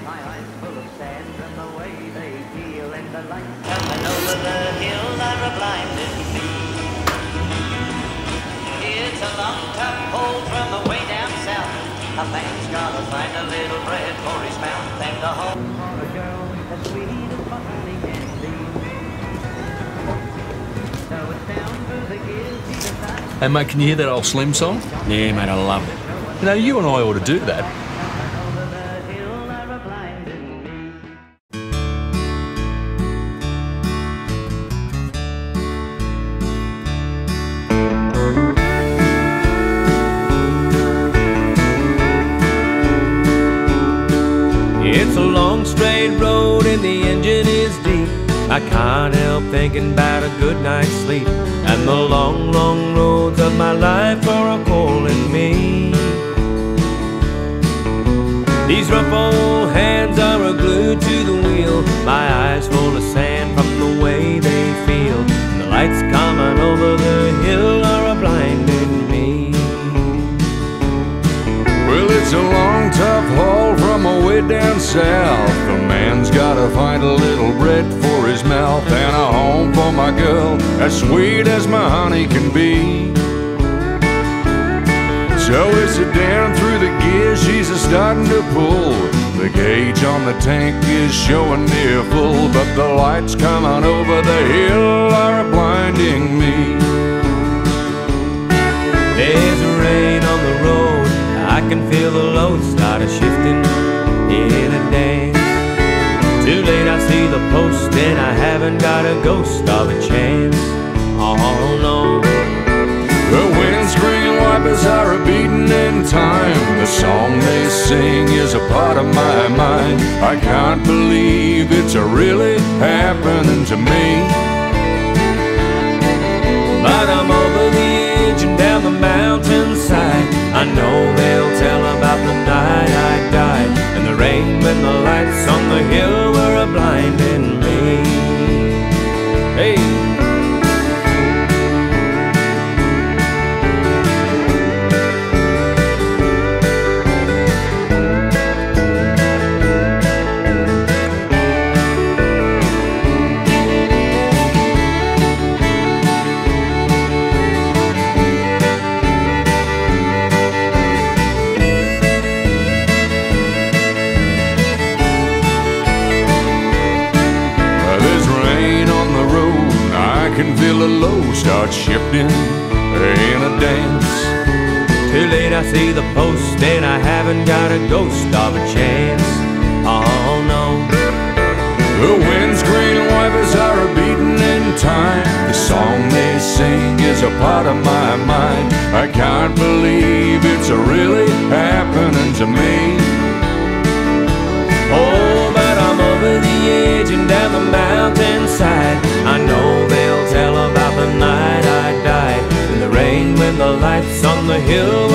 My eyes full of sand from the way they feel, and the lights coming over the hill are a blinding me. It's a long, tough pull from the way down south. A man's gotta find a little bread for his mouth, and a home for a girl as sweet as honey can be. So it's down through the gears, he decides. Hey mate, can you hear that old Slim song? Yeah, mate, I love it. You know, you and I ought to do that. Over the hill are a blinding me. It's a long straight road and the engine is deep. I can't help thinking about a good night's sleep. And the long, long roads of my life are a calling me. These rough old hands are a glued to the wheel. My eyes full of sand from the way they feel. And the lights coming over the hill are a blinding me. Well, it's a long, tough haul from away down south. The man's gotta find a little bread for his mouth, and a home for my girl, as sweet as my honey can be. So we sit down through the gears, she's a starting to pull. The gauge on the tank is showing near full, but the lights coming over the hill are blinding me. There's rain on the road, I can feel the load started shifting in a dance. Too late, I see the post and I haven't got a ghost of a chance. Oh no. The windscreen wipers are a beating in time. The song they sing is a part of my mind. I can't believe it's really happening to me. But I'm over the edge and down the mountainside. I know they'll tell about the night I died, and the rain when the lights on the hill were a blinding me. Hey. I can feel the load start shifting in a dance. Too late, I see the post and I haven't got a ghost of a chance. Oh no. The windscreen wipers are a beating in time. The song they sing is a part of my mind. I can't believe it's really happening to me. Oh, but I'm over the edge and down the mountainside. I know they'll tell about the night I died, and the rain when the lights on the hill